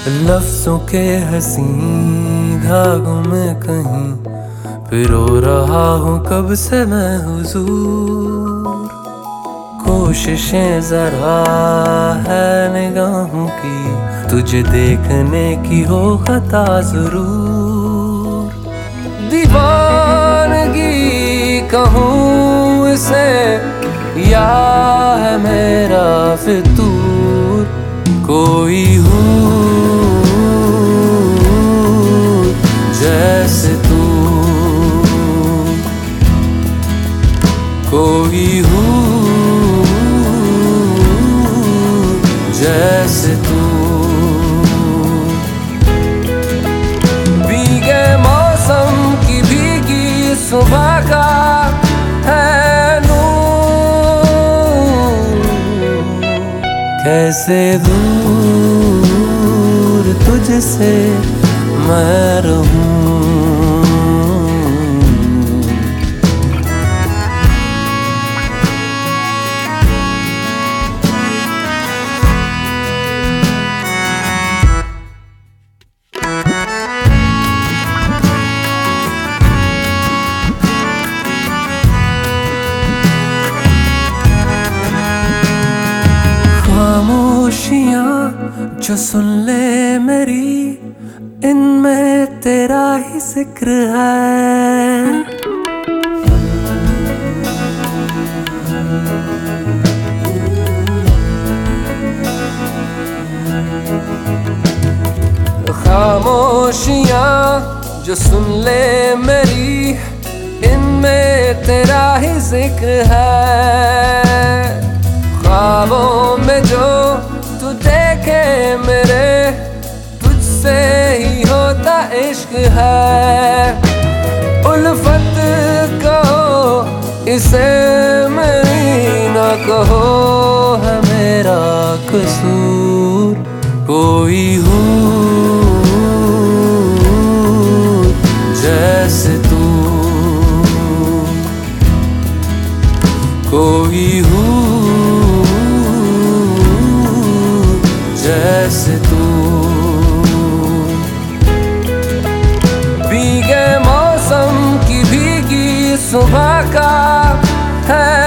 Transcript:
लफ्जों के हंसी धागों में कहीं पिरो रहा हूँ कब से मैं हुजूर। कोशिशें जरा है निगाहों की तुझे देखने की हो खता जरूर। दीवानगी कहूँ इसे या है मेरा फितूर। कोई हूँ जैसे तू, कोई हूँ जैसे तू। भीगे मौसम की भीगी सुबह का है नूर। कैसे दूर तुझसे मैं रहूं। खामोशियाँ जो सुन ले मेरी, इनमें तेरा ही जिक्र है। खामोशियाँ जो सुन ले मेरी, इनमें तेरा ही जिक्र है। ख्वाबों में जो तू देखे मेरे, तुझसे ही होता इश्क है। उल्फत कहो इसे मेरी ना कहो, है मेरा कसूर। कोई हूँ जैसे तू, कोई हूँ जैसे तू। भीगे मौसम की भीगी सुबह का है